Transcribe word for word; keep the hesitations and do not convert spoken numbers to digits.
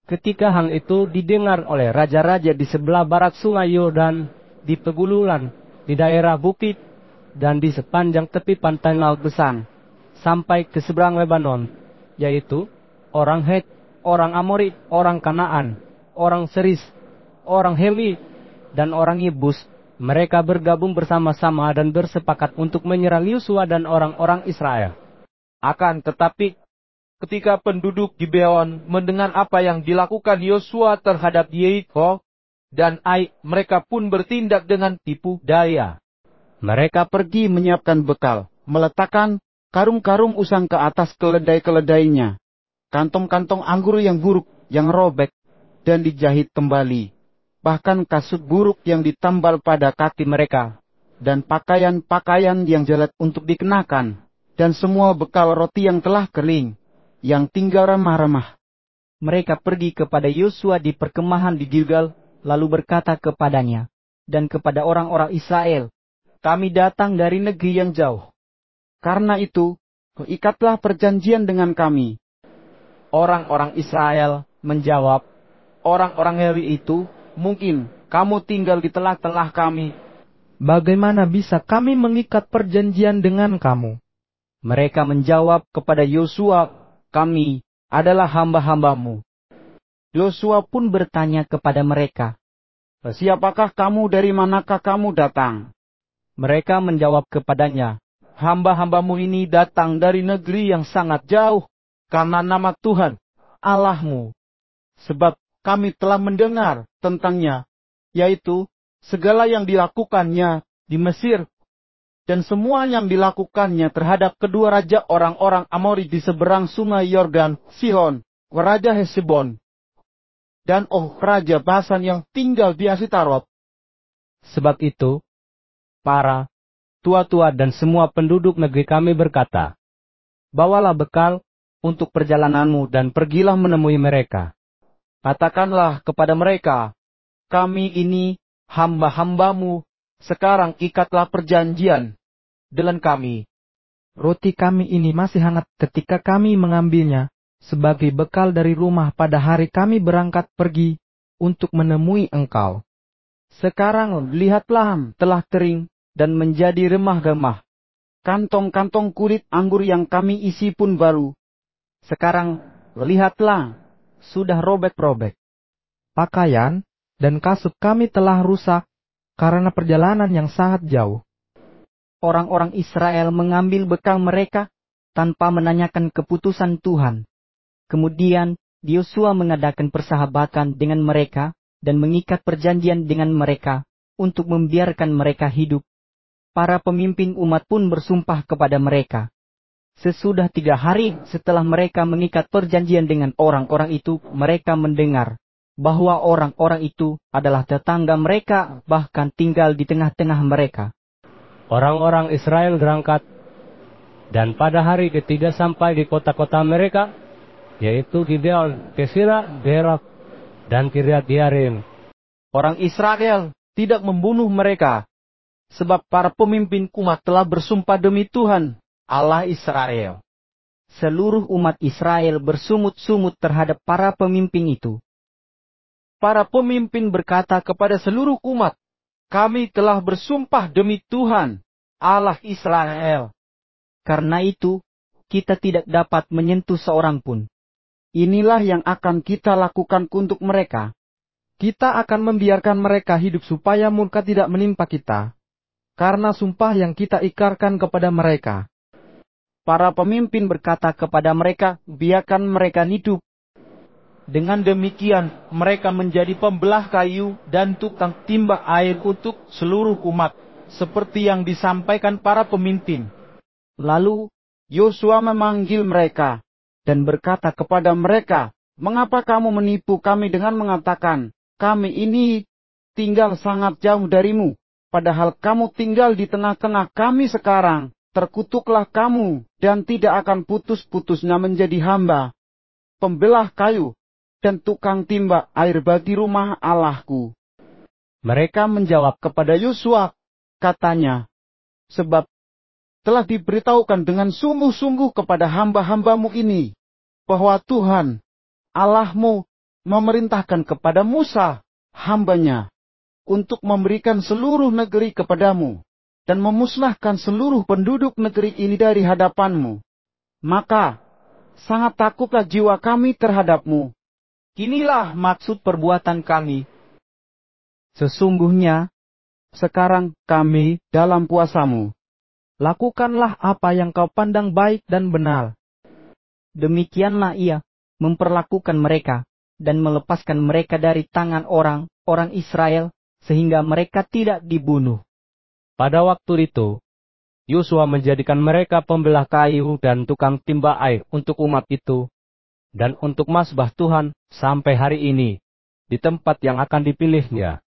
Ketika hal itu didengar oleh raja-raja di sebelah barat sungai Yordan, di pegunungan, di daerah bukit, dan di sepanjang tepi pantai Laut Besar, sampai ke seberang Lebanon, yaitu orang Het, orang Amori, orang Kanaan, orang Seris, orang Hemi, dan orang Yebus, mereka bergabung bersama-sama dan bersepakat untuk menyerang Yosua dan orang-orang Israel. Akan tetapi, ketika penduduk Gibeon mendengar apa yang dilakukan Yosua terhadap Yeriko dan Ai, mereka pun bertindak dengan tipu daya. Mereka pergi menyiapkan bekal, meletakkan karung-karung usang ke atas keledai-keledainya, kantong-kantong anggur yang buruk, yang robek, dan dijahit kembali, bahkan kasut buruk yang ditambal pada kaki mereka, dan pakaian-pakaian yang jelek untuk dikenakan, dan semua bekal roti yang telah kering, yang tinggal remah-remah. Mereka pergi kepada Yosua di perkemahan di Gilgal, lalu berkata kepadanya, dan kepada orang-orang Israel, "Kami datang dari negeri yang jauh. Karena itu, ikatlah perjanjian dengan kami." Orang-orang Israel menjawab, "Orang-orang Lewi itu, mungkin kamu tinggal di tengah-tengah kami. Bagaimana bisa kami mengikat perjanjian dengan kamu?" Mereka menjawab kepada Yosua, "Kami adalah hamba-hambamu." Yosua pun bertanya kepada mereka, "Siapakah kamu, dari manakah kamu datang?" Mereka menjawab kepadanya, "Hamba-hambamu ini datang dari negeri yang sangat jauh, karena nama Tuhan, Allahmu. Sebab kami telah mendengar tentangnya, yaitu segala yang dilakukannya di Mesir, dan semua yang dilakukannya terhadap kedua raja orang-orang Amori di seberang sungai Yordan, Sihon, raja Hesbon, dan Oh, raja Basan yang tinggal di Asitarot." Sebab itu, para tua-tua dan semua penduduk negeri kami berkata, "Bawalah bekal untuk perjalananmu dan pergilah menemui mereka. Katakanlah kepada mereka, kami ini hamba-hambamu, sekarang ikatlah perjanjian dengan kami. Roti kami ini masih hangat ketika kami mengambilnya sebagai bekal dari rumah pada hari kami berangkat pergi untuk menemui engkau. Sekarang lihatlah telah kering dan menjadi remah-remah. Kantong-kantong kulit anggur yang kami isi pun baru. Sekarang lihatlah, sudah robek-robek. Pakaian dan kasut kami telah rusak karena perjalanan yang sangat jauh." Orang-orang Israel mengambil bekal mereka tanpa menanyakan keputusan Tuhan. Kemudian Yosua mengadakan persahabatan dengan mereka dan mengikat perjanjian dengan mereka untuk membiarkan mereka hidup. Para pemimpin umat pun bersumpah kepada mereka. Sesudah tiga hari setelah mereka mengikat perjanjian dengan orang-orang itu, mereka mendengar bahwa orang-orang itu adalah tetangga mereka, bahkan tinggal di tengah-tengah mereka. Orang-orang Israel berangkat, dan pada hari ketiga sampai di kota-kota mereka, yaitu Gibeon, Kesira, Berak, dan Kiriat Yearim. Orang Israel tidak membunuh mereka, sebab para pemimpin umat telah bersumpah demi Tuhan, Allah Israel. Seluruh umat Israel bersungut-sungut terhadap para pemimpin itu. Para pemimpin berkata kepada seluruh umat, "Kami telah bersumpah demi Tuhan, Allah Israel. Karena itu, kita tidak dapat menyentuh seorang pun. Inilah yang akan kita lakukan untuk mereka. Kita akan membiarkan mereka hidup supaya murka tidak menimpa kita, karena sumpah yang kita ikrarkan kepada mereka." Para pemimpin berkata kepada mereka, "Biarkan mereka hidup." Dengan demikian, mereka menjadi pembelah kayu dan tukang timba air untuk seluruh umat, seperti yang disampaikan para pemimpin. Lalu, Yosua memanggil mereka, dan berkata kepada mereka, "Mengapa kamu menipu kami dengan mengatakan, kami ini tinggal sangat jauh darimu, padahal kamu tinggal di tengah-tengah kami sekarang? Terkutuklah kamu, dan tidak akan putus-putusnya menjadi hamba, pembelah kayu, dan tukang timba air bagi rumah Allahku." Mereka menjawab kepada Yosua, katanya, "Sebab telah diberitahukan dengan sungguh-sungguh kepada hamba-hambamu ini, bahwa Tuhan, Allahmu, memerintahkan kepada Musa, hambanya, untuk memberikan seluruh negeri kepadamu, dan memusnahkan seluruh penduduk negeri ini dari hadapanmu. Maka, sangat takutlah jiwa kami terhadapmu. Inilah maksud perbuatan kami. Sesungguhnya, sekarang kami dalam kuasamu. Lakukanlah apa yang kau pandang baik dan benar. Demikianlah ia memperlakukan mereka, dan melepaskan mereka dari tangan orang-orang Israel, sehingga mereka tidak dibunuh. Pada waktu itu, Yosua menjadikan mereka pembelah kayu dan tukang timba air untuk umat itu, dan untuk mazbah Tuhan sampai hari ini, di tempat yang akan dipilihnya.